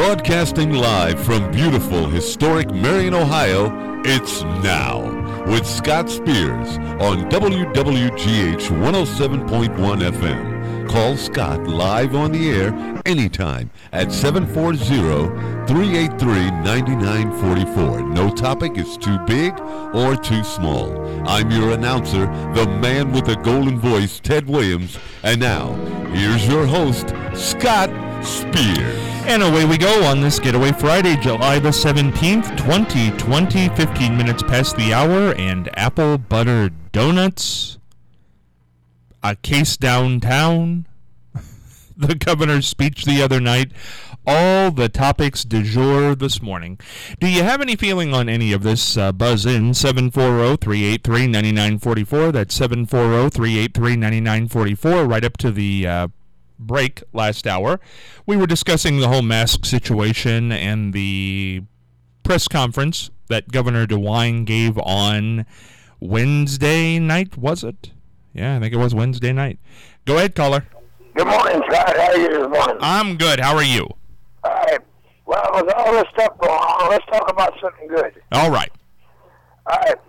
Broadcasting live from beautiful, historic Marion, Ohio, it's Now with Scott Spears on WWGH 107.1 FM. Call Scott live on the air anytime at 740-383-9944. No topic is too big or too small. I'm your announcer, the man with the golden voice, Ted Williams. And now, here's your host, Scott Spears. And away we go on this Getaway Friday, July the 17th, 2020, 15 minutes past the hour, and apple butter donuts, a case downtown, the governor's speech the other night, all the topics du jour this morning. Do you have any feeling on any of this? Buzz in 740-383-9944. That's 740-383-9944, right up to the break last hour. We were discussing the whole mask situation and the press conference that Governor DeWine gave on Wednesday night, was it? Yeah, I think it was Wednesday night. Go ahead, caller. Good morning, Scott. How are you this morning? I'm good. How are you? All right. Well, with all this stuff going on, let's talk about something good. All right. All right.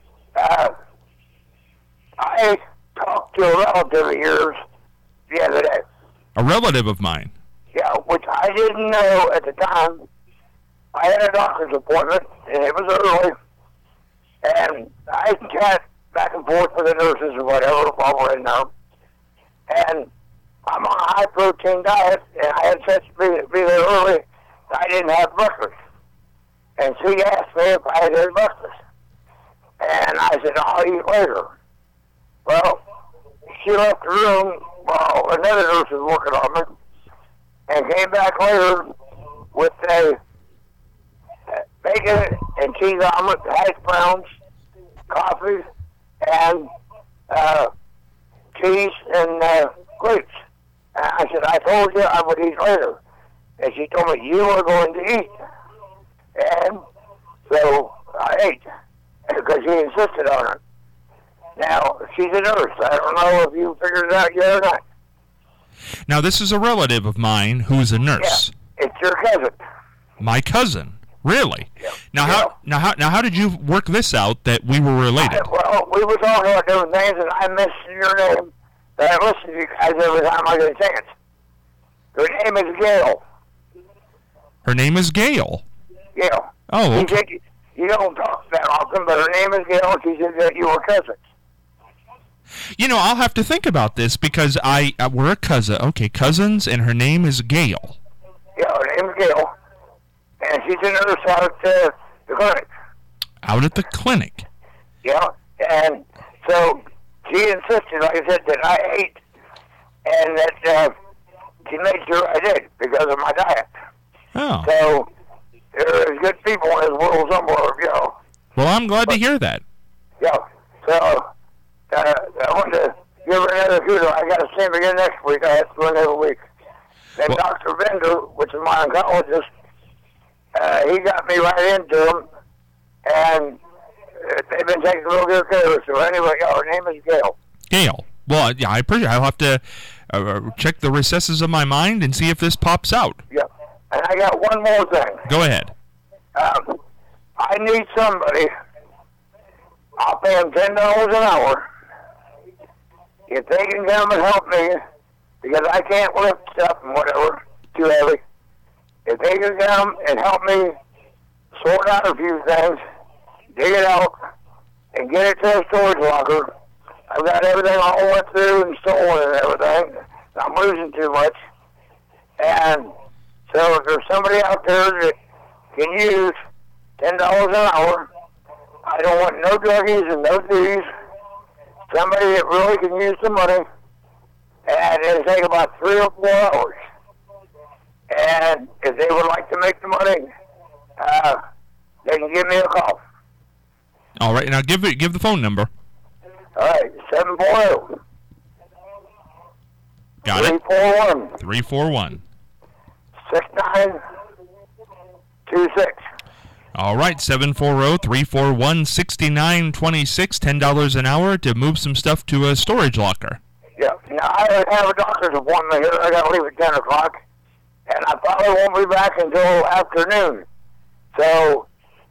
I talked to a relative of yours the other day. A relative of mine. Yeah, which I didn't know at the time. I had a doctor's appointment, and it was early. And I chat back and forth with the nurses or whatever while we're in there. And I'm on a high-protein diet, and I had such to be there early that I didn't have breakfast. And she asked me if I had had breakfast. And I said, I'll eat later. Well, she left the room while another nurse was working on me and came back later with a bacon and cheese omelet, hash browns, coffee, and cheese and grapes. And I said, I told you I would eat later. And she told me, you are going to eat. And so I ate because she insisted on it. Now, she's a nurse. I don't know if you figured it out yet or not. Now, this is a relative of mine who's a nurse. Yeah, it's your cousin. My cousin? Really? Yeah. Now, how did you work this out that we were related? Well, we were talking about different things, and I mentioned your name. But I listen to you guys every time I get a chance. Her name is Gail. Her name is Gail? Gail. Oh, okay. She said you don't talk that often, but her name is Gail, and she said that you were cousins. You know, I'll have to think about this because we're a cousin. Okay, cousins, and her name is Gail. Yeah, her name is Gail, and she's a nurse out at the clinic. Out at the clinic? Yeah, and so she insisted, like I said, that I ate, and that she made sure I did because of my diet. Oh. So there's good people in this world somewhere, you know. Well, I'm glad to hear that. Yeah, so I wanted to give her another kudos. I got to see him again next week. I have to run every week. Then Well, Dr. Bender, which is my oncologist, he got me right into him, and they've been taking real good care of her. So anyway, her name is Gail. Gail. Well, yeah, I appreciate it. I'll have to check the recesses of my mind and see if this pops out. Yeah, and I got one more thing. Go ahead. I need somebody. I'll pay them $10 an hour if they can come and help me, because I can't lift stuff and whatever too heavy. If they can come and help me sort out a few things, dig it out, and get it to a storage locker. I've got everything all went through and stolen and everything. I'm losing too much. And so if there's somebody out there that can use $10 an hour, I don't want no druggies and no thieves. Somebody that really can use the money, and it'll take about 3 or 4 hours. And if they would like to make the money, they can give me a call. All right, now give the phone number. All right, 740. Got it. 341. 341. 6926. All right, 740-341-6926, $10 an hour to move some stuff to a storage locker. Yeah. Now, I have a doctor's appointment here. I got to leave at 10 o'clock. and I probably won't be back until afternoon. So,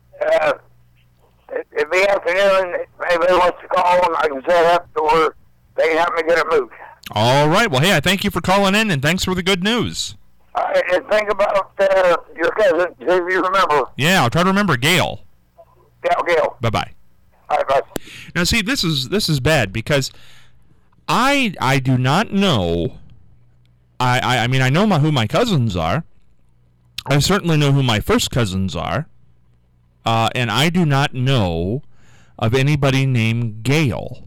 it'd be afternoon. Maybe wants to call and I can set up to where they can help me get it moved. All right. Well, hey, I thank you for calling in, and thanks for the good news. All right, and think about your cousin, see if you remember. Yeah, I'll try to remember Gail. Yeah, Gail. Bye-bye. All right, bye. Now, see, this is bad because I do not know. I mean, I know who my cousins are. I certainly know who my first cousins are. And I do not know of anybody named Gail.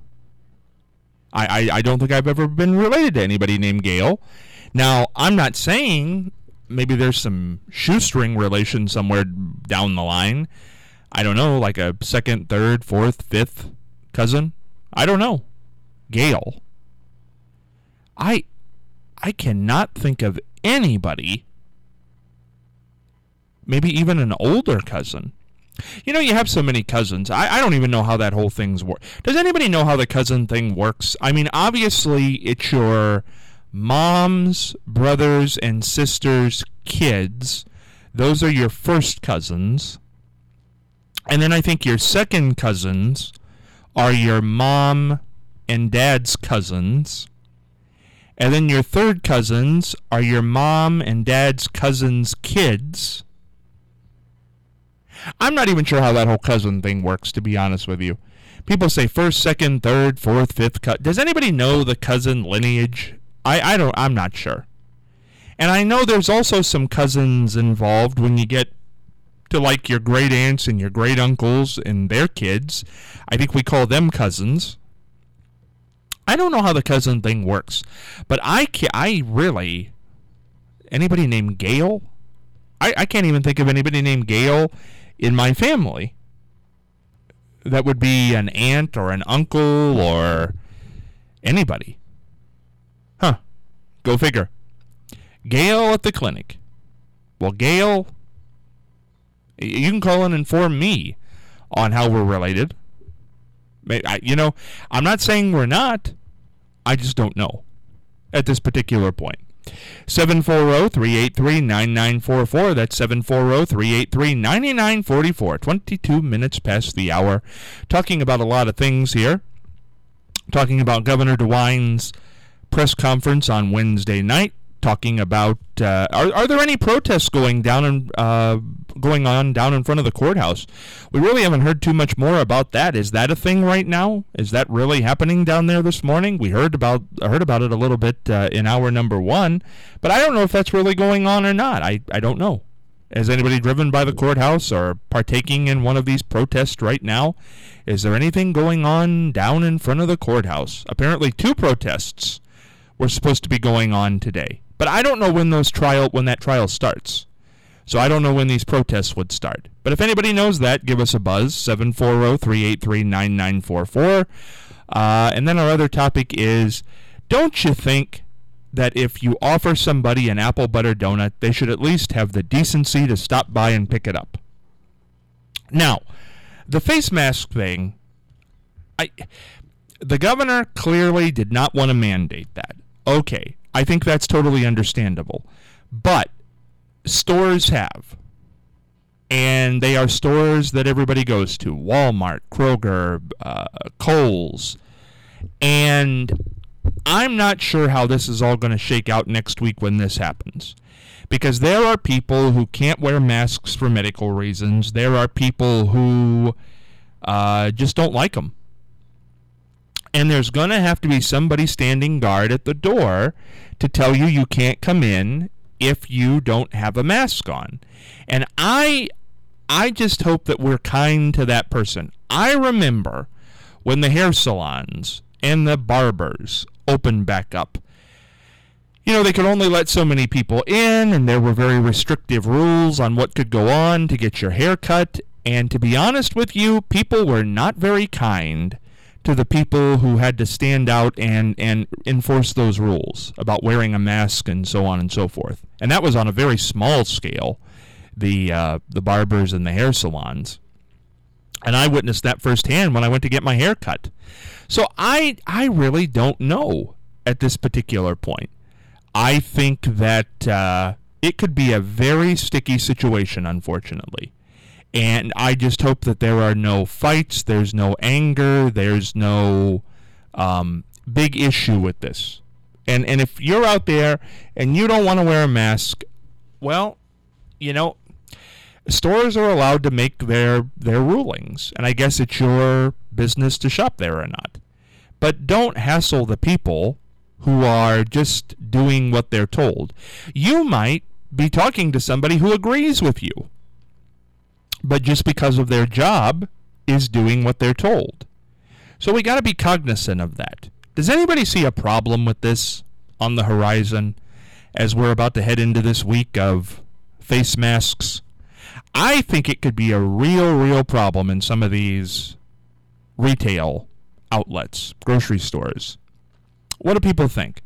I don't think I've ever been related to anybody named Gail. Now, I'm not saying maybe there's some shoestring relation somewhere down the line. I don't know, like a second, third, fourth, fifth cousin. I don't know. Gail. I cannot think of anybody, maybe even an older cousin. You know, you have so many cousins. I don't even know how that whole thing's work. Does anybody know how the cousin thing works? I mean, obviously, it's your mom's, brothers, and sisters' kids. Those are your first cousins. And then I think your second cousins are your mom and dad's cousins. And then your third cousins are your mom and dad's cousins' kids. I'm not even sure how that whole cousin thing works, to be honest with you. People say first, second, third, fourth, fifth cousin. Does anybody know the cousin lineage? I'm not sure. And I know there's also some cousins involved when you get to like your great aunts and your great uncles and their kids. I think we call them cousins. I don't know how the cousin thing works, but I really, anybody named Gail? I can't even think of anybody named Gail in my family. That would be an aunt or an uncle or anybody. Huh. Go figure. Gail at the clinic. Well, Gail, you can call and inform me on how we're related. I'm not saying we're not. I just don't know at this particular point. 740-383-9944. That's 740-383-9944. 22 minutes past the hour. Talking about a lot of things here. Talking about Governor DeWine's press conference on Wednesday night. Talking about are there any protests going on down in front of the courthouse? We really haven't heard too much more about that. Is that a thing right now? Is that really happening down there this morning? We heard about it a little bit in hour number 1, but I don't know if that's really going on or not. I don't know. Has anybody driven by the courthouse or partaking in one of these protests right now? Is there anything going on down in front of the courthouse? Apparently 2 protests were supposed to be going on today. But I don't know when that trial starts. So I don't know when these protests would start. But if anybody knows that, give us a buzz, 740-383-9944. And then our other topic is, don't you think that if you offer somebody an apple butter donut, they should at least have the decency to stop by and pick it up? Now, the face mask thing, the governor clearly did not want to mandate that. Okay, I think that's totally understandable. But stores have. And they are stores that everybody goes to. Walmart, Kroger, Kohl's. And I'm not sure how this is all going to shake out next week when this happens. Because there are people who can't wear masks for medical reasons. There are people who just don't like them. And there's going to have to be somebody standing guard at the door to tell you you can't come in if you don't have a mask on. And I just hope that we're kind to that person. I remember when the hair salons and the barbers opened back up. You know, they could only let so many people in, and there were very restrictive rules on what could go on to get your hair cut. And to be honest with you, people were not very kind to the people who had to stand out and enforce those rules about wearing a mask and so on and so forth. And that was on a very small scale, the barbers and the hair salons. And I witnessed that firsthand when I went to get my hair cut. So I really don't know at this particular point. I think that it could be a very sticky situation, unfortunately. And I just hope that there are no fights, there's no anger, there's no big issue with this. And if you're out there and you don't want to wear a mask, well, you know, stores are allowed to make their rulings. And I guess it's your business to shop there or not. But don't hassle the people who are just doing what they're told. You might be talking to somebody who agrees with you, but just because of their job is doing what they're told. So we got to be cognizant of that. Does anybody see a problem with this on the horizon as we're about to head into this week of face masks? I think it could be a real problem in some of these retail outlets, grocery stores. What do people think?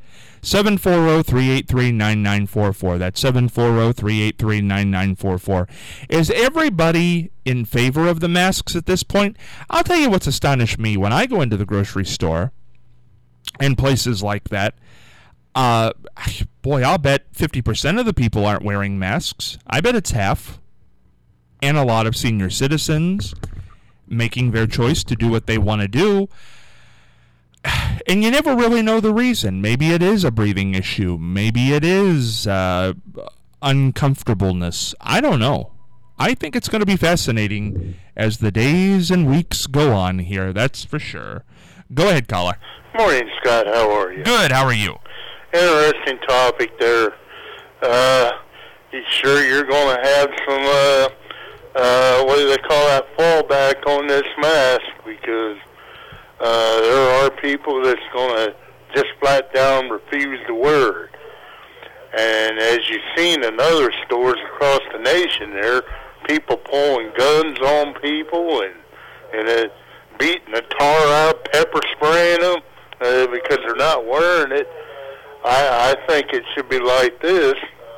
740-383-9944. That's 740-383-9944. Is everybody in favor of the masks at this point? I'll tell you what's astonished me when I go into the grocery store and places like that. Boy, I'll bet 50% of the people aren't wearing masks. I bet it's half. And a lot of senior citizens making their choice to do what they want to do. And you never really know the reason. Maybe it is a breathing issue. Maybe it is uncomfortableness. I don't know. I think it's going to be fascinating as the days and weeks go on here. That's for sure. Go ahead, caller. Morning, Scott. How are you? Good. How are you? Interesting topic there. You sure you're going to have some, what do they call that, fallback on this mask? Because there are people that's going to just flat down refuse to wear it. And as you've seen in other stores across the nation, there are people pulling guns on people and beating the tar out, pepper spraying them because they're not wearing it. I think it should be like this.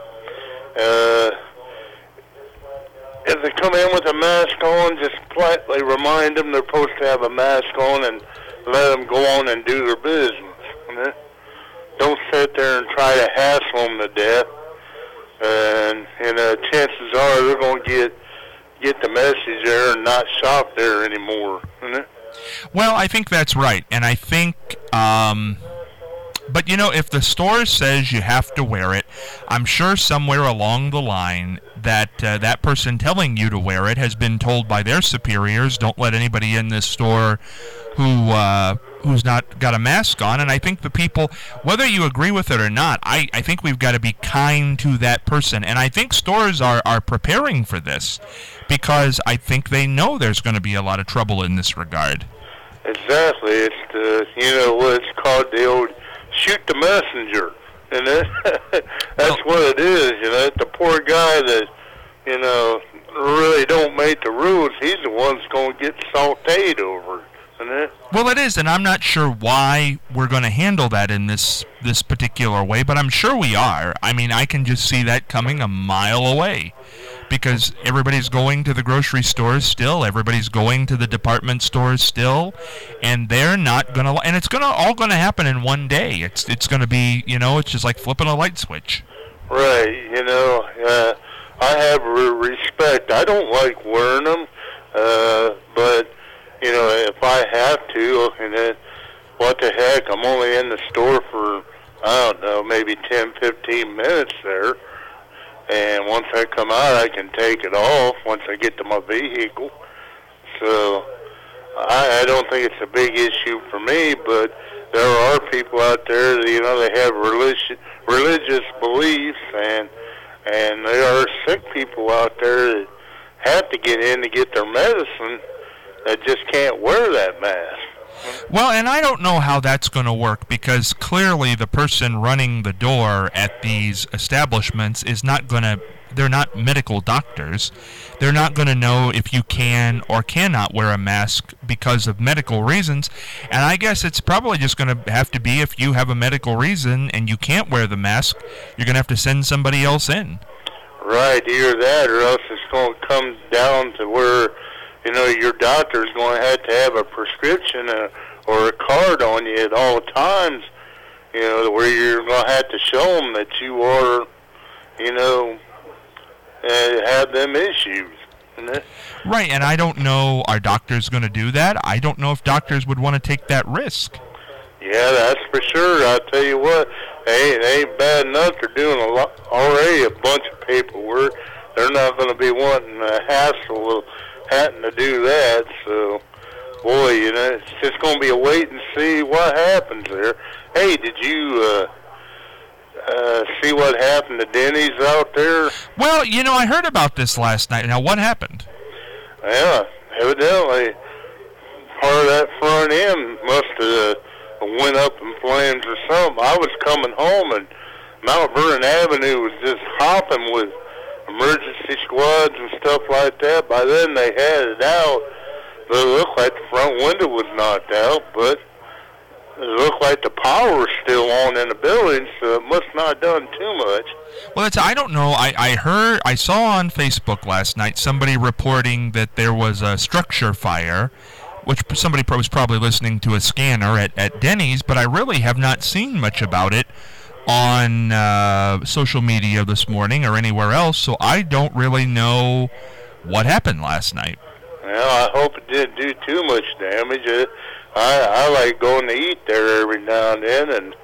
If they come in with a mask on, just politely remind them they're supposed to have a mask on and let them go on and do their business. Don't sit there and try to hassle them to death. And chances are they're going to get the message there and not shop there anymore. Well, I think that's right. And I think... But, you know, if the store says you have to wear it, I'm sure somewhere along the line that that person telling you to wear it has been told by their superiors, don't let anybody in this store who's not got a mask on. And I think the people, whether you agree with it or not, I think we've got to be kind to that person. And I think stores are preparing for this because I think they know there's going to be a lot of trouble in this regard. Exactly. It's what it's called, the old shoot the messenger, and that's what it is. The poor guy that really don't make the rules. He's the one that's going to get sautéed over, isn't it? Well, it is, and I'm not sure why we're going to handle that in this particular way, but I'm sure we are. I mean, I can just see that coming a mile away. Because everybody's going to the grocery stores still, everybody's going to the department stores still, and they're not going to, and it's all going to happen in one day. It's going to be, it's just like flipping a light switch. Right, I have respect. I don't like wearing them, but, if I have to, and what the heck, I'm only in the store for, I don't know, maybe 10, 15 minutes there. And once I come out, I can take it off once I get to my vehicle. So I don't think it's a big issue for me, but there are people out there that, they have religious beliefs, and there are sick people out there that have to get in to get their medicine that just can't wear that mask. Well, and I don't know how that's going to work because clearly the person running the door at these establishments is not going to, they're not medical doctors. They're not going to know if you can or cannot wear a mask because of medical reasons. And I guess it's probably just going to have to be if you have a medical reason and you can't wear the mask, you're going to have to send somebody else in. Right, either that or else it's going to come down to where your doctor's going to have a prescription or a card on you at all times, where you're going to have to show them that you are, have them issues. Right, and I don't know, are doctors going to do that? I don't know if doctors would want to take that risk. Yeah, that's for sure. I tell you what, it ain't bad enough. They're doing already a bunch of paperwork. They're not going to be wanting a hassle of having to do that. So, boy, it's just going to be a wait and see what happens there. Hey, did you see what happened to Denny's out there? Well, I heard about this last night. Now, what happened? Yeah, evidently, part of that front end must have went up in flames or something. I was coming home, and Mount Vernon Avenue was just hopping with emergency squads and stuff like that. By then, they had it out. But it looked like the front window was knocked out, but it looked like the power was still on in the building, so it must not have done too much. Well, I don't know. I saw on Facebook last night somebody reporting that there was a structure fire, which somebody was probably listening to a scanner at Denny's, but I really have not seen much about it on social media this morning or anywhere else, so I don't really know what happened last night. Well, I hope it didn't do too much damage. I like going to eat there every now and then, and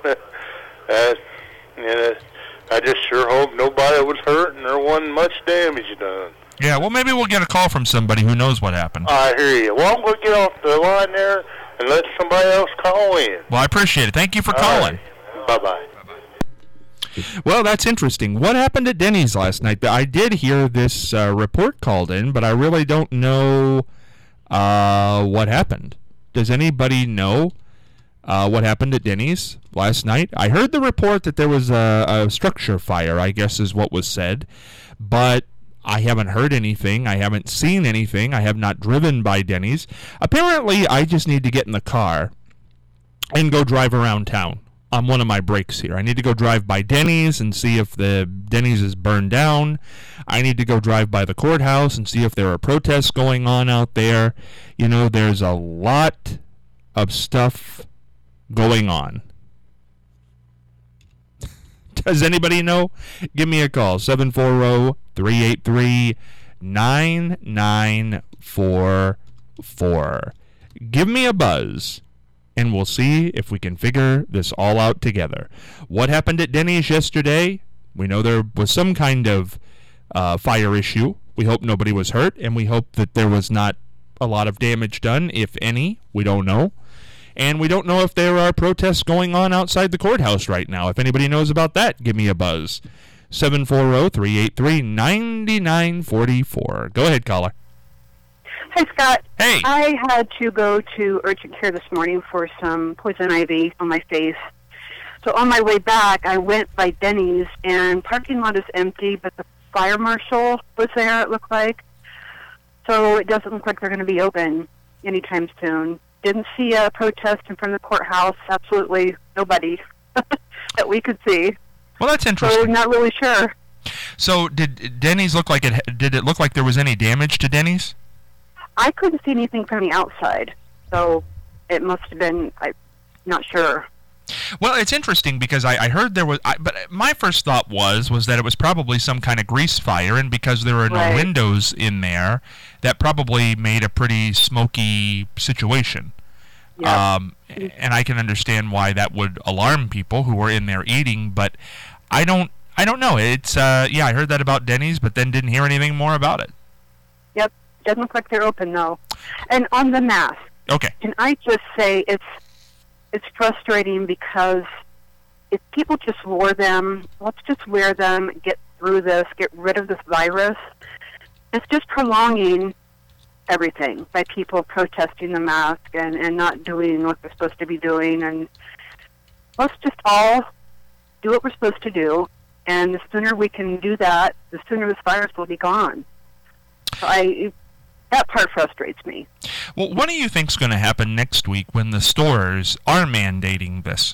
I just sure hope nobody was hurt and there wasn't much damage done. Yeah, well, maybe we'll get a call from somebody who knows what happened. I hear you. Well, we'll get off the line there and let somebody else call in. Well, I appreciate it. Thank you for calling. Right. Bye-bye. Well, that's interesting. What happened at Denny's last night? I did hear this report called in, but I really don't know what happened. Does anybody know what happened at Denny's last night? I heard the report that there was a structure fire, I guess is what was said, but I haven't heard anything. I haven't seen anything. I have not driven by Denny's. Apparently, I just need to get in the car and go drive around town on one of my breaks here. I need to go drive by Denny's and see if the Denny's is burned down. I need to go drive by the courthouse and see if there are protests going on out there. There's a lot of stuff going on. Does anybody know? Give me a call, 740-383-9944. Give me a buzz, and we'll see if we can figure this all out together. What happened at Denny's yesterday? We know there was some kind of fire issue. We hope nobody was hurt, and we hope that there was not a lot of damage done, if any. We don't know. And we don't know if there are protests going on outside the courthouse right now. If anybody knows about that, give me a buzz. 740-383-9944. Go ahead, caller. Hi, Scott. Hey. I had to go to urgent care this morning for some poison ivy on my face. So on my way back, I went by Denny's, and parking lot is empty, but the fire marshal was there, it looked like. So it doesn't look like they're going to be open anytime soon. Didn't see a protest in front of the courthouse. Absolutely nobody that we could see. Well, that's interesting. So not really sure. So did Denny's look like it? Did it look like there was any damage to Denny's? I couldn't see anything from the outside, so it must have been. I'm not sure. Well, it's interesting because I heard there was, but my first thought was that it was probably some kind of grease fire, and because there are no windows in there, that probably made a pretty smoky situation. Yeah. And I can understand why that would alarm people who were in there eating, but I don't know. It's I heard that about Denny's, but then didn't hear anything more about it. Yep, doesn't look like they're open though. And on the mask. Okay. Can I just say it's frustrating because if people just wore them, let's just wear them, get through this, get rid of this virus. It's just prolonging everything by people protesting the mask and not doing what they're supposed to be doing. And let's just all do what we're supposed to do. And the sooner we can do that, the sooner this virus will be gone. So that part frustrates me. Well, what do you think's going to happen next week when the stores are mandating this?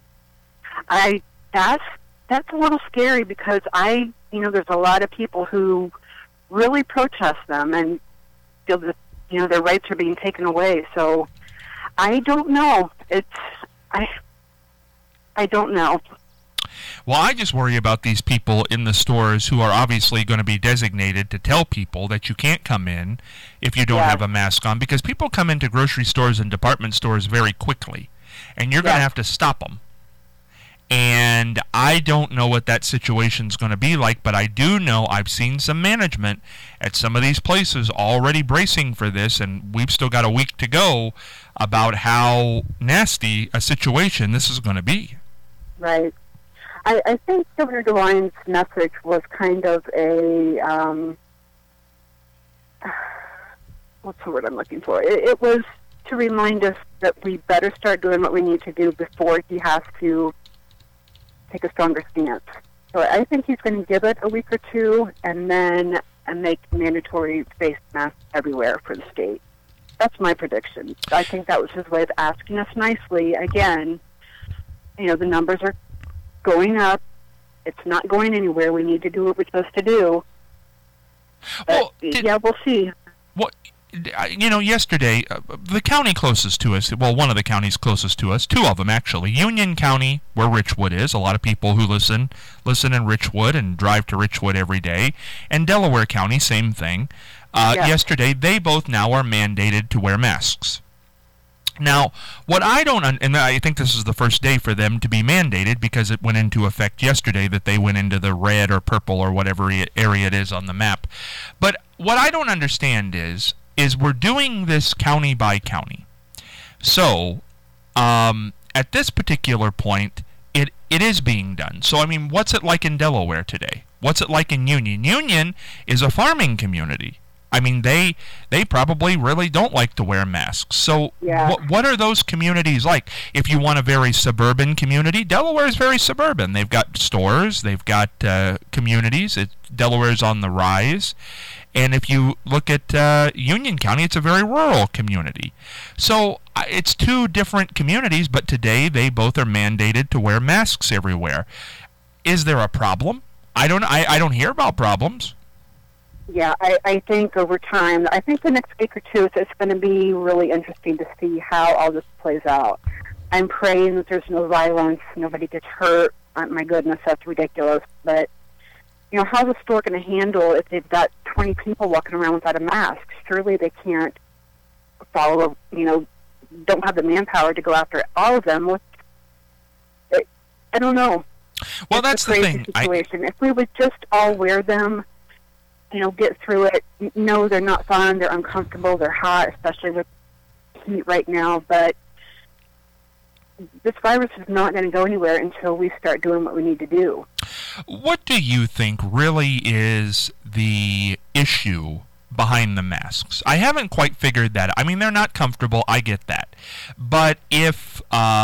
That's a little scary because there's a lot of people who really protest them and feel that their rights are being taken away. So I don't know. I don't know. Well, I just worry about these people in the stores who are obviously going to be designated to tell people that you can't come in if you don't have a mask on, because people come into grocery stores and department stores very quickly, and you're going to have to stop them. And I don't know what that situation's going to be like, but I do know I've seen some management at some of these places already bracing for this, and we've still got a week to go about how nasty a situation this is going to be. Right. I think Governor DeWine's message was kind of a, what's the word I'm looking for? It was to remind us that we better start doing what we need to do before he has to take a stronger stance. So I think he's going to give it a week or two and then make mandatory face masks everywhere for the state. That's my prediction. I think that was his way of asking us nicely. Again, the numbers are going up. It's not going anywhere. We need to do what we're supposed to do. But, we'll see. What? Yesterday, the county closest to us, well, one of the counties closest to us, two of them actually, Union County, where Richwood is, a lot of people who listen in Richwood and drive to Richwood every day, and Delaware County, same thing. Yesterday, they both now are mandated to wear masks. Now, what I don't, and I think this is the first day for them to be mandated because it went into effect yesterday that they went into the red or purple or whatever area it is on the map. But what I don't understand is we're doing this county by county. So, at this particular point, it is being done. So, I mean, what's it like in Delaware today? What's it like in Union? Union is a farming community. I mean, they probably really don't like to wear masks. So what are those communities like? If you want a very suburban community, Delaware is very suburban. They've got stores. They've got communities. Delaware's on the rise. And if you look at Union County, it's a very rural community. So it's two different communities, but today they both are mandated to wear masks everywhere. Is there a problem? I don't hear about problems. Yeah, I think over time, I think the next week or two, it's going to be really interesting to see how all this plays out. I'm praying that there's no violence, nobody gets hurt. My goodness, that's ridiculous. But, how's the store going to handle if they've got 20 people walking around without a mask? Surely they can't follow, don't have the manpower to go after all of them. I don't know. Well, that's the thing. Situation. If we would just all wear them, get through it. No, they're not fun. They're uncomfortable. They're hot, especially with heat right now. But this virus is not going to go anywhere until we start doing what we need to do. What do you think really is the issue behind the masks? I haven't quite figured that. I mean, they're not comfortable. I get that. But if,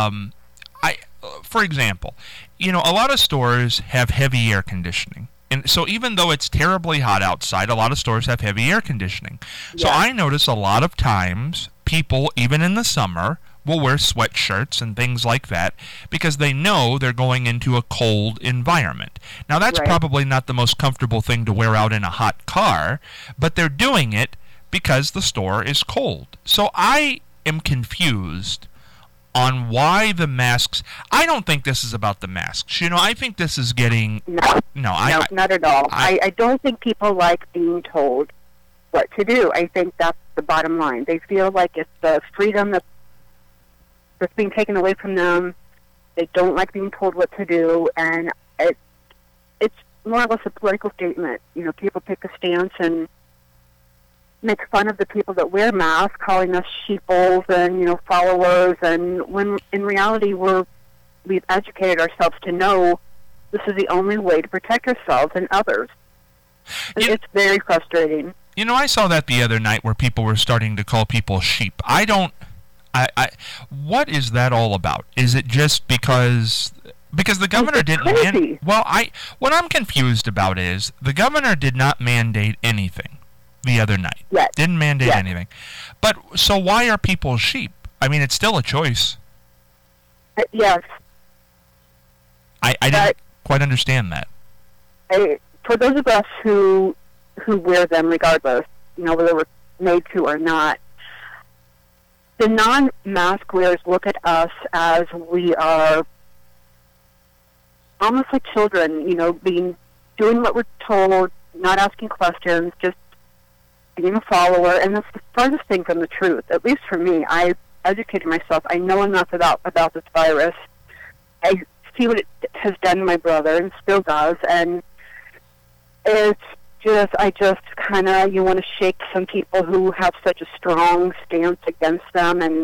for example, a lot of stores have heavy air conditioning. And so even though it's terribly hot outside, a lot of stores have heavy air conditioning. So I notice a lot of times people, even in the summer, will wear sweatshirts and things like that because they know they're going into a cold environment. Now, that's probably not the most comfortable thing to wear out in a hot car, but they're doing it because the store is cold. So I am confused on why the masks. I don't think this is about the masks. I think this is getting... No, not at all. I don't think people like being told what to do. I think that's the bottom line. They feel like it's the freedom that's being taken away from them. They don't like being told what to do, and it's more or less a political statement. People take a stance and make fun of the people that wear masks, calling us sheeples and, followers, and when in reality we've educated ourselves to know this is the only way to protect ourselves and others. It's very frustrating. I saw that the other night where people were starting to call people sheep. What is that all about? Is it just because the governor didn't what I'm confused about is the governor did not mandate anything the other night. Yes. Didn't mandate anything. But so why are people sheep? I mean, it's still a choice. Yes. I didn't quite understand that. For those of us who wear them regardless, whether we're made to or not, the non-mask wearers look at us as we are almost like children, doing what we're told, not asking questions, just being a follower, and that's the farthest thing from the truth. At least for me, I educated myself. I know enough about this virus. I see what it has done to my brother and still does, and it's just, you want to shake some people who have such a strong stance against them, and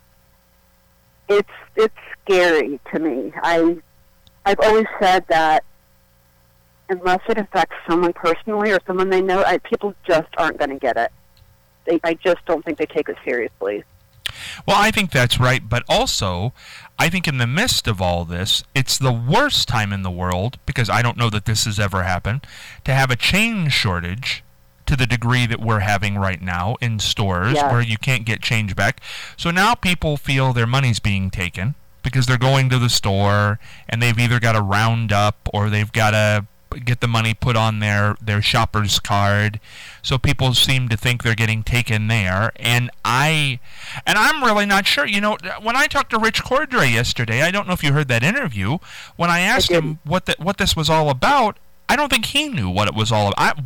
it's scary to me. I've always said that unless it affects someone personally or someone they know, people just aren't going to get it. I just don't think they take it seriously. Well, I think that's right, but also, I think in the midst of all this, it's the worst time in the world, because I don't know that this has ever happened, to have a change shortage to the degree that we're having right now in stores where you can't get change back. So now people feel their money's being taken because they're going to the store and they've either got to round up or they've got to get the money put on their shopper's card. So people seem to think they're getting taken there, and I'm really not sure. When I talked to Rich Cordray yesterday, I don't know if you heard that interview, when I asked him what this was all about, I don't think he knew what it was all about.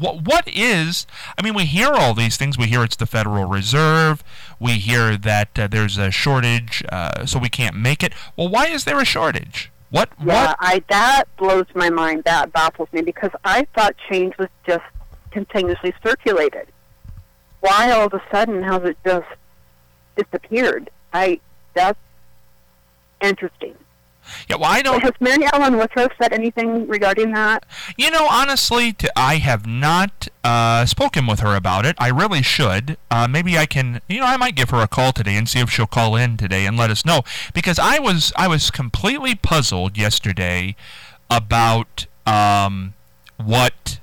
We hear all these things. We hear it's the Federal Reserve. We hear that there's a shortage, so we can't make it. Well, why is there a shortage? What? That blows my mind. That baffles me, because I thought change was just continuously circulated. Why all of a sudden has it just disappeared? That's interesting. Yeah, well, I don't... Has Mary Ellen Withrow said anything regarding that? Honestly, I have not spoken with her about it. I really should. Maybe I can... I might give her a call today and see if she'll call in today and let us know. Because I was completely puzzled yesterday about what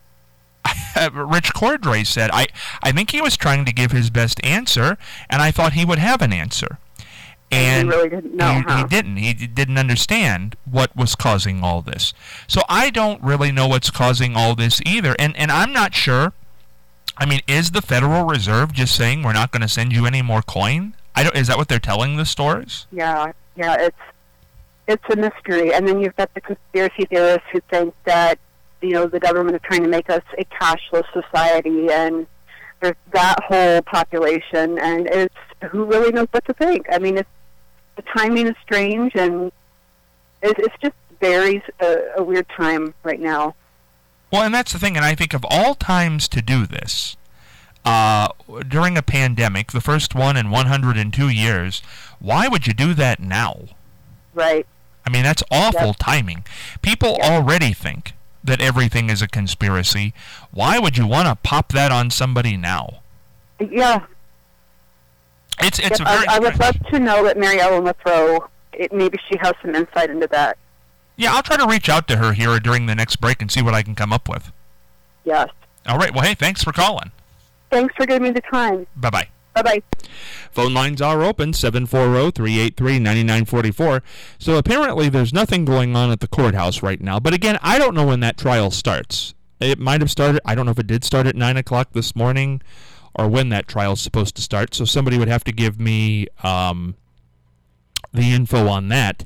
Rich Cordray said. I think he was trying to give his best answer, and I thought he would have an answer. And he really didn't know, he didn't. He didn't understand what was causing all this. So I don't really know what's causing all this either. And I'm not sure. Is the Federal Reserve just saying we're not going to send you any more coin? Is that what they're telling the stores? Yeah. It's a mystery. And then you've got the conspiracy theorists who think that, the government is trying to make us a cashless society, and there's that whole population, and it's who really knows what to think. The timing is strange, and it's just very a weird time right now. Well, and that's the thing, and I think of all times to do this, during a pandemic, the first one in 102 years, why would you do that now? Right. That's awful timing. People already think that everything is a conspiracy. Why would you want to pop that on somebody now? Yeah. It's a very... I would love to know that Mary Ellen Withrow, maybe she has some insight into that. Yeah, I'll try to reach out to her here during the next break and see what I can come up with. Yes. All right. Well, hey, thanks for calling. Thanks for giving me the time. Bye-bye. Bye-bye. Phone lines are open, 740-383-9944. So apparently there's nothing going on at the courthouse right now. But again, I don't know when that trial starts. It might have started, I don't know if it did start at 9 o'clock this morning or when that trial's supposed to start. So somebody would have to give me the info on that.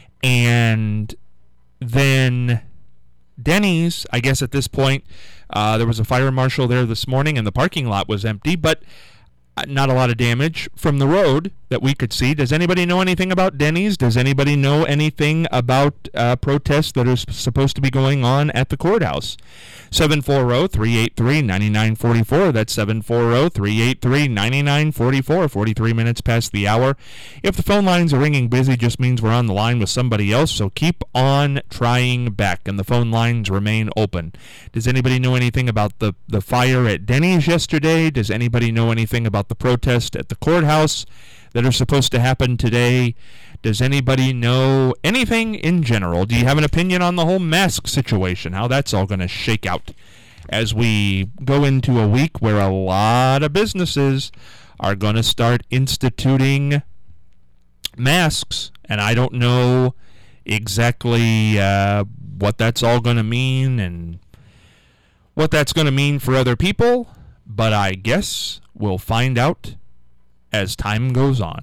And then Denny's, I guess at this point, there was a fire marshal there this morning and the parking lot was empty, but not a lot of damage from the road that we could see. Does anybody know anything about Denny's? Does anybody know anything about protests that are supposed to be going on at the courthouse? 740-383-9944. That's 740-383-9944. 43 minutes past the hour. If the phone lines are ringing busy, just means we're on the line with somebody else, so keep on trying back, and the phone lines remain open. Does anybody know anything about the fire at Denny's yesterday? Does anybody know anything about the protest at the courthouse that are supposed to happen today? Does anybody know anything in general? Do you have an opinion on the whole mask situation, how that's all going to shake out as we go into a week where a lot of businesses are going to start instituting masks, and I don't know exactly what that's all going to mean and what that's going to mean for other people, but I guess we'll find out as time goes on.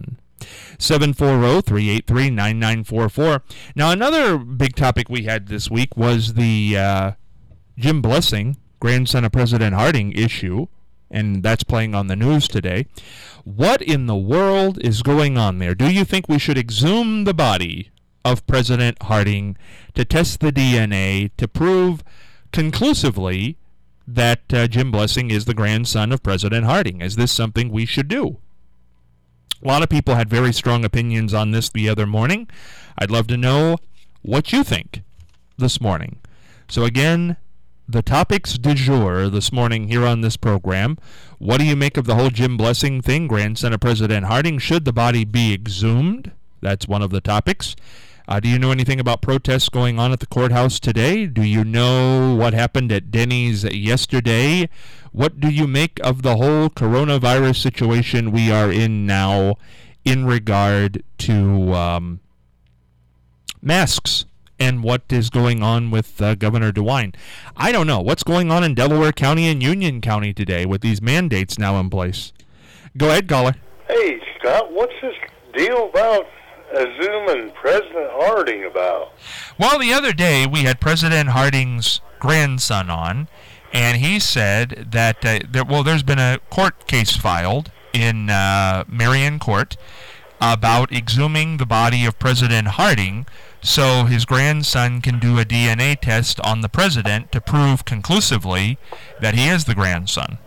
740-383-9944. Now, another big topic we had this week was the Jim Blessing, grandson of President Harding, issue, and that's playing on the news today. What in the world is going on there? Do you think we should exhume the body of President Harding to test the DNA to prove conclusively that Jim Blessing is the grandson of President Harding? Is this something we should do? A lot of people had very strong opinions on this the other morning. I'd love to know what you think this morning. So again, the topics du jour this morning here on this program. What do you make of the whole Jim Blessing thing, grandson of President Harding? Should the body be exhumed? That's one of the topics. Do you know anything about protests going on at the courthouse today? Do you know what happened at Denny's yesterday? What do you make of the whole coronavirus situation we are in now in regard to masks and what is going on with Governor DeWine? I don't know. What's going on in Delaware County and Union County today with these mandates now in place? Go ahead, caller. Hey, Scott, what's this deal about exhuming President Harding about? Well, the other day we had President Harding's grandson on, and he said that there's been a court case filed in Marion Court about exhuming the body of President Harding so his grandson can do a DNA test on the president to prove conclusively that he is the grandson.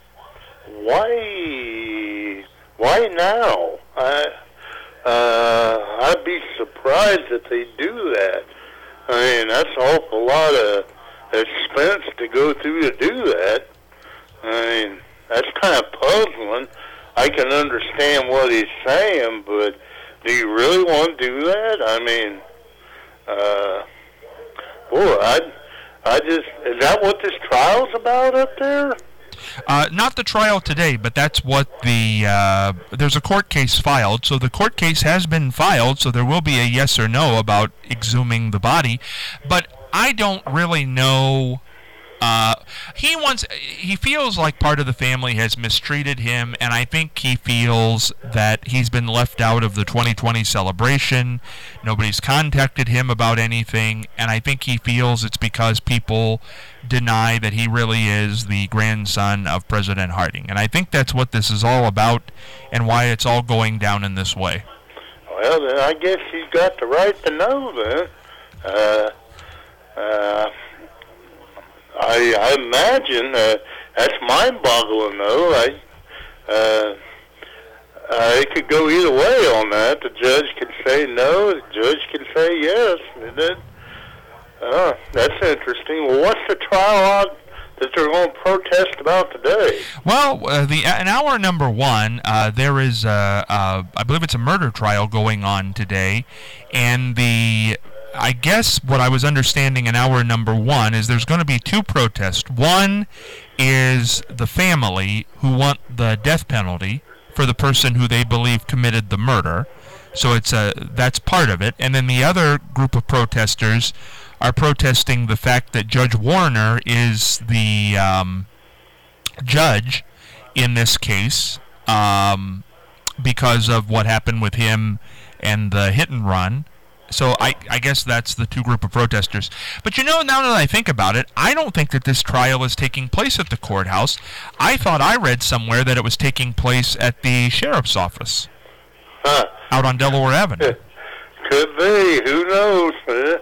Why now? I'd be surprised if they do that. I mean, that's an awful lot of expense to go through to do that. I mean, that's kind of puzzling. I can understand what he's saying, but do you really want to do that? I mean, is that what this trial's about up there? Not the trial today, but that's what there's a court case filed. So the court case has been filed, so there will be a yes or no about exhuming the body. But I don't really know. He feels like part of the family has mistreated him, and I think he feels that he's been left out of the 2020 celebration. Nobody's contacted him about anything, and I think he feels it's because people deny that he really is the grandson of President Harding. And I think that's what this is all about and why it's all going down in this way. Well, then I guess he's got the right to know then. I imagine that's mind-boggling, though. It could go either way on that. The judge could say no, the judge could say yes. That's interesting. Well, what's the trial that they're going to protest about today? Well, in hour number one, there is, I believe it's a murder trial going on today, and I guess what I was understanding in hour number one is there's going to be two protests. One is the family who want the death penalty for the person who they believe committed the murder. So that's part of it. And then the other group of protesters are protesting the fact that Judge Warner is the judge in this case because of what happened with him and the hit and run. So I guess that's the two group of protesters. But now that I think about it, I don't think that this trial is taking place at the courthouse. I thought I read somewhere that it was taking place at the sheriff's office out on Delaware Avenue. Could be. Who knows?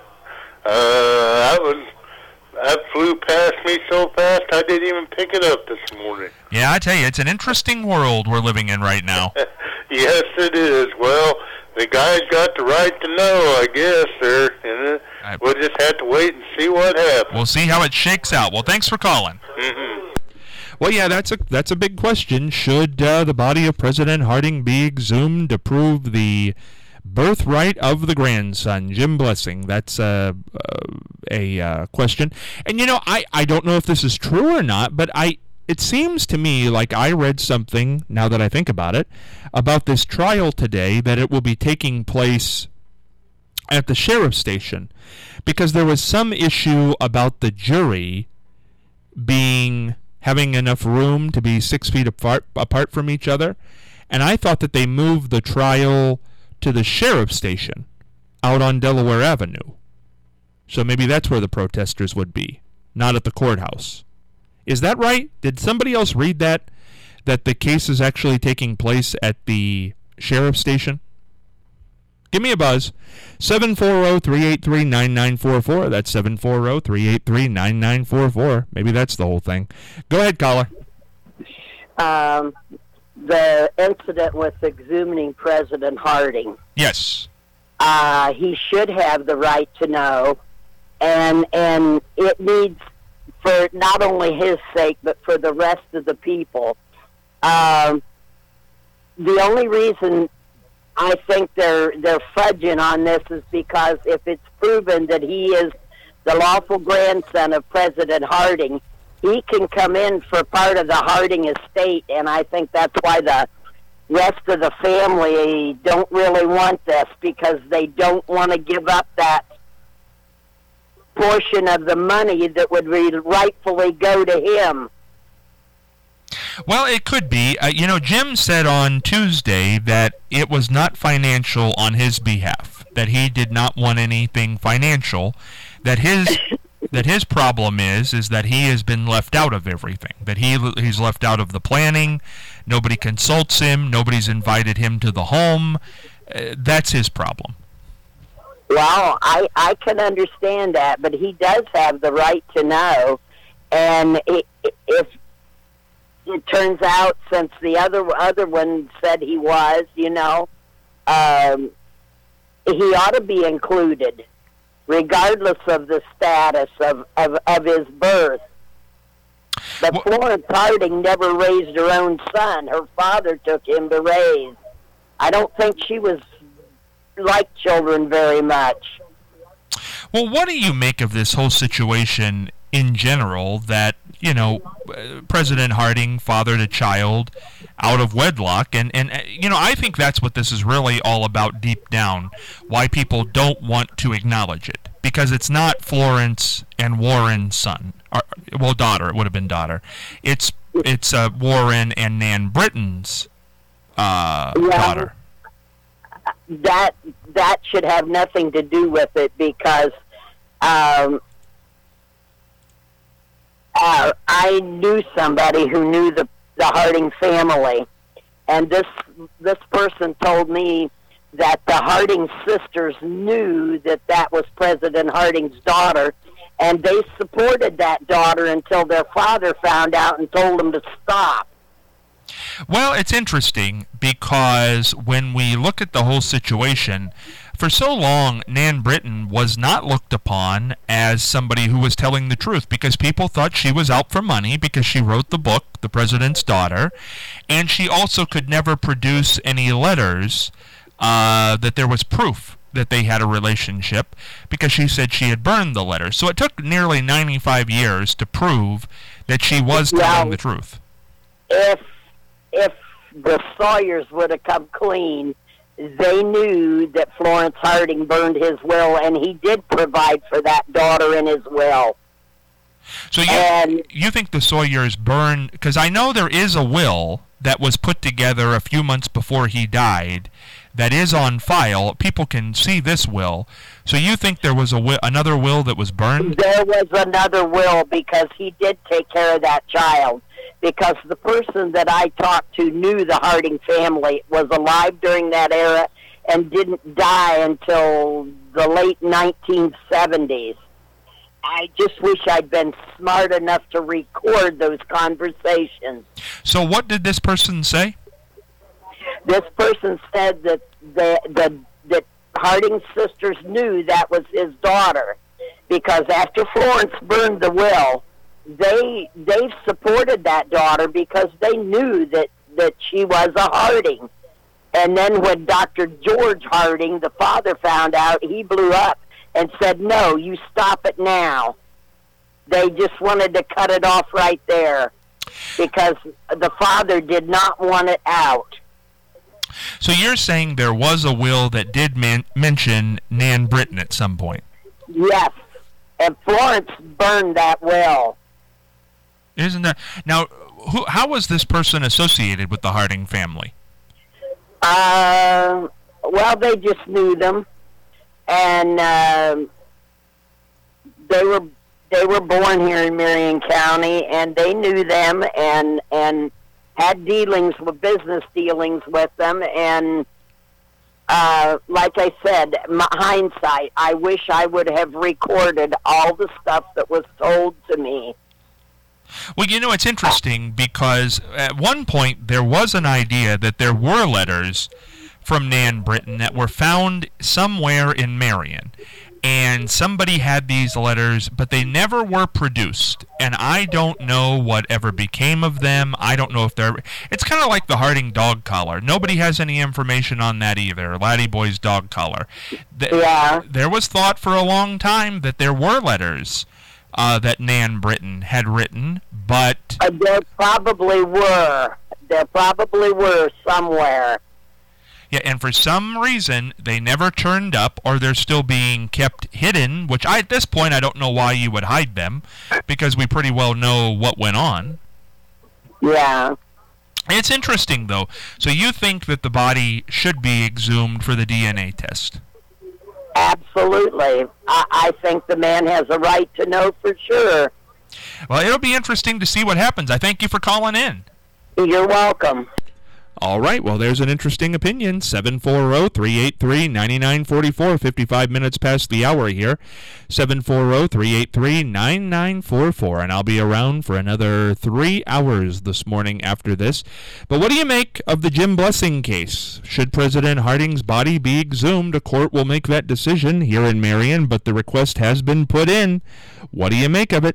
That flew past me so fast I didn't even pick it up this morning. Yeah, I tell you, it's an interesting world we're living in right now. Yes, it is. Well, the guy's got the right to know, I guess, sir. And we'll just have to wait and see what happens. We'll see how it shakes out. Well, thanks for calling. Mm-hmm. Well, yeah, that's a big question. Should the body of President Harding be exhumed to prove the birthright of the grandson, Jim Blessing? That's a question. And, I don't know if this is true or not, but it seems to me like I read something, now that I think about it, about this trial today, that it will be taking place at the sheriff's station, because there was some issue about the jury having enough room to be 6 feet apart from each other, And I thought that they moved the trial to the sheriff's station out on Delaware Avenue. So maybe that's where the protesters would be, not at the courthouse. Is that right? Did somebody else read that the case is actually taking place at the sheriff's station? Give me a buzz. 740-383-9944. That's 740-383-9944. Maybe that's the whole thing. Go ahead, caller. The incident with exhuming President Harding. Yes. He should have the right to know, and it needs, for not only his sake, but for the rest of the people. The only reason I think they're fudging on this is because if it's proven that he is the lawful grandson of President Harding, he can come in for part of the Harding estate, and I think that's why the rest of the family don't really want this, because they don't want to give up that portion of the money that would rightfully go to him. Well, it could be. Jim said on Tuesday that it was not financial on his behalf, that he did not want anything financial, that his problem is that he has been left out of everything, that he's left out of the planning, nobody consults him, nobody's invited him to the home. That's his problem. Well, I can understand that, but he does have the right to know, and if it turns out, since the other one said he was, he ought to be included, regardless of the status of his birth. But Florence Harding never raised her own son. Her father took him to raise. I don't think she was like children very much. Well, what do you make of this whole situation in general, that, President Harding fathered a child out of wedlock, and I think that's what this is really all about deep down, why people don't want to acknowledge it, because it's not Florence and Warren's son, daughter, it would have been daughter. It's Warren and Nan Britton's daughter. That should have nothing to do with it, because I knew somebody who knew the Harding family, and this person told me that the Harding sisters knew that was President Harding's daughter, and they supported that daughter until their father found out and told them to stop. Well, it's interesting, because when we look at the whole situation, for so long, Nan Britton was not looked upon as somebody who was telling the truth, because people thought she was out for money because she wrote the book, The President's Daughter, and she also could never produce any letters that there was proof that they had a relationship, because she said she had burned the letters. So it took nearly 95 years to prove that she was telling the truth. If the Sawyers would have come clean, they knew that Florence Harding burned his will, and he did provide for that daughter in his will. So you think the Sawyers burned, because I know there is a will that was put together a few months before he died that is on file. People can see this will. So you think there was another will that was burned? There was another will, because he did take care of that child. Because the person that I talked to knew the Harding family, was alive during that era, and didn't die until the late 1970s. I just wish I'd been smart enough to record those conversations. So what did this person say? This person said that that Harding's sisters knew that was his daughter, because after Florence burned the will, they supported that daughter because they knew that she was a Harding. And then when Dr. George Harding, the father, found out, he blew up and said, "No, you stop it now." They just wanted to cut it off right there, because the father did not want it out. So you're saying there was a will that did mention Nan Britton at some point? Yes, and Florence burned that will. Isn't that... Now, how was this person associated with the Harding family? Well, they just knew them, and they were born here in Marion County, and they knew them, and had business dealings with them, and like I said, hindsight, I wish I would have recorded all the stuff that was told to me. Well, it's interesting because at one point there was an idea that there were letters from Nan Britton that were found somewhere in Marion. And somebody had these letters, but they never were produced. And I don't know whatever became of them. I don't know if they're... It's kind of like the Harding dog collar. Nobody has any information on that either, Laddie Boy's dog collar. Yeah. There was thought for a long time that there were letters that Nan Britton had written, but... There probably were. There probably were somewhere. Yeah, and for some reason, they never turned up, or they're still being kept hidden, which at this point, I don't know why you would hide them, because we pretty well know what went on. Yeah. It's interesting, though. So you think that the body should be exhumed for the DNA test? Absolutely. I think the man has a right to know for sure. Well, it'll be interesting to see what happens. I thank you for calling in. You're welcome. All right, well, there's an interesting opinion. 740-383-9944, 55 minutes past the hour here. 740-383-9944, and I'll be around for another 3 hours this morning after this. But what do you make of the Jim Blessing case? Should President Harding's body be exhumed? A court will make that decision here in Marion, but the request has been put in. What do you make of it?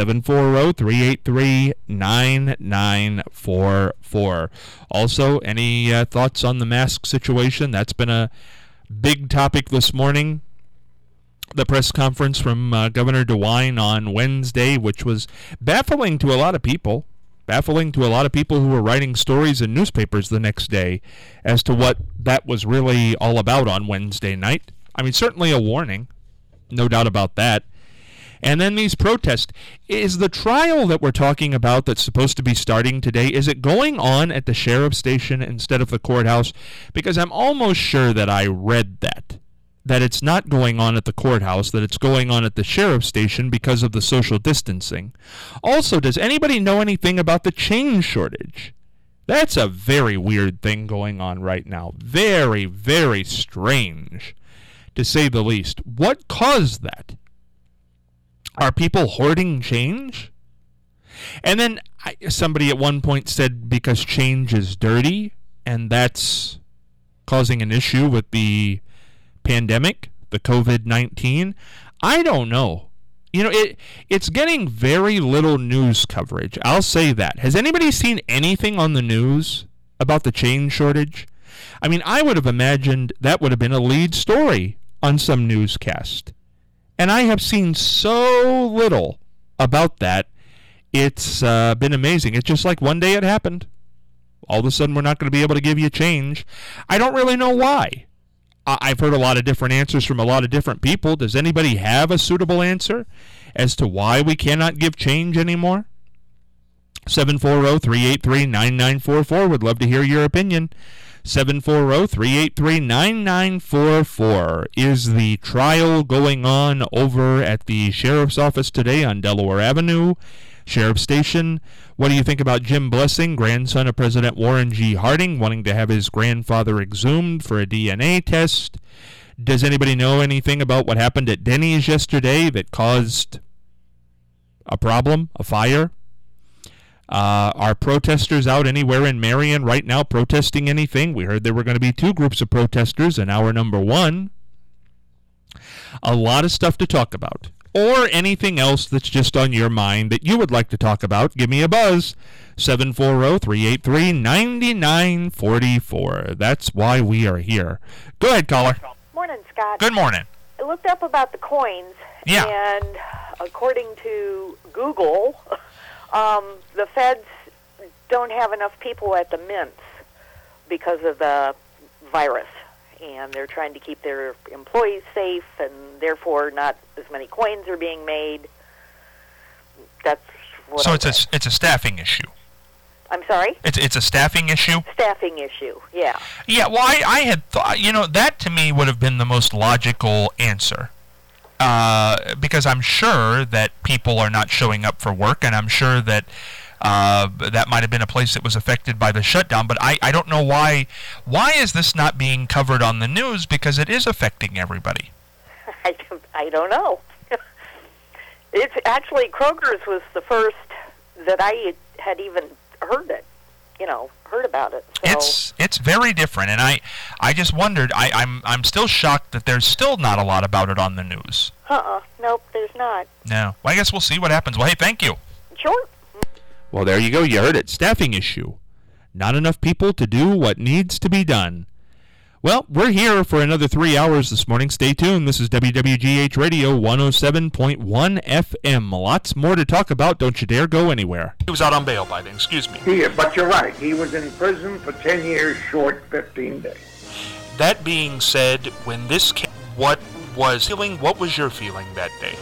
740-383-9944. Also, any thoughts on the mask situation? That's been a big topic this morning. The press conference from Governor DeWine on Wednesday, which was baffling to a lot of people. Baffling to a lot of people who were writing stories in newspapers the next day as to what that was really all about on Wednesday night. I mean, certainly a warning. No doubt about that. And then these protests. Is the trial that we're talking about that's supposed to be starting today, is it going on at the sheriff's station instead of the courthouse? Because I'm almost sure that I read that it's not going on at the courthouse, that it's going on at the sheriff's station because of the social distancing. Also, does anybody know anything about the change shortage? That's a very weird thing going on right now. Very, very strange, to say the least. What caused that? Are people hoarding change? And then somebody at one point said because change is dirty, and that's causing an issue with the pandemic, the COVID-19. I don't know. It's getting very little news coverage. I'll say that. Has anybody seen anything on the news about the change shortage? I mean, I would have imagined that would have been a lead story on some newscast. And I have seen so little about that. It's been amazing. It's just like one day it happened. All of a sudden, we're not going to be able to give you change. I don't really know why. I've heard a lot of different answers from a lot of different people. Does anybody have a suitable answer as to why we cannot give change anymore? 740-383-9944. Would love to hear your opinion. 740-383-9944. Is the trial going on over at the sheriff's office today on Delaware Avenue, Sheriff's Station? What do you think about Jim Blessing, grandson of President Warren G. Harding, wanting to have his grandfather exhumed for a DNA test? Does anybody know anything about what happened at Denny's yesterday that caused a problem, a fire? Are protesters out anywhere in Marion right now protesting anything? We heard there were going to be 2 groups of protesters in hour number 1. A lot of stuff to talk about. Or anything else that's just on your mind that you would like to talk about. Give me a buzz. 740-383-9944. That's why we are here. Go ahead, caller. Morning, Scott. Good morning. I looked up about the coins. Yeah. And according to Google, the feds don't have enough people at the mints because of the virus, and they're trying to keep their employees safe, and therefore not as many coins are being made. That's what. So it's a staffing issue. I'm sorry? It's a staffing issue? Staffing issue, yeah. Yeah, well, I had thought, that to me would have been the most logical answer. Because I'm sure that people are not showing up for work, and I'm sure that that might have been a place that was affected by the shutdown, but I don't know why is this not being covered on the news, because it is affecting everybody. I don't know. It's actually, Kroger's was the first that I had even heard about it. So. It's very different, and I just wondered. I'm still shocked that there's still not a lot about it on the news. Nope, there's not. No. Well, I guess we'll see what happens. Well, hey, thank you. Sure. Well, there you go. You heard it. Staffing issue. Not enough people to do what needs to be done. Well, we're here for another 3 hours this morning. Stay tuned. This is WWGH Radio 107.1 FM. Lots more to talk about. Don't you dare go anywhere. He was out on bail by then. Excuse me. But you're right. He was in prison for 10 years short 15 days. That being said, when this came, what was your feeling that day?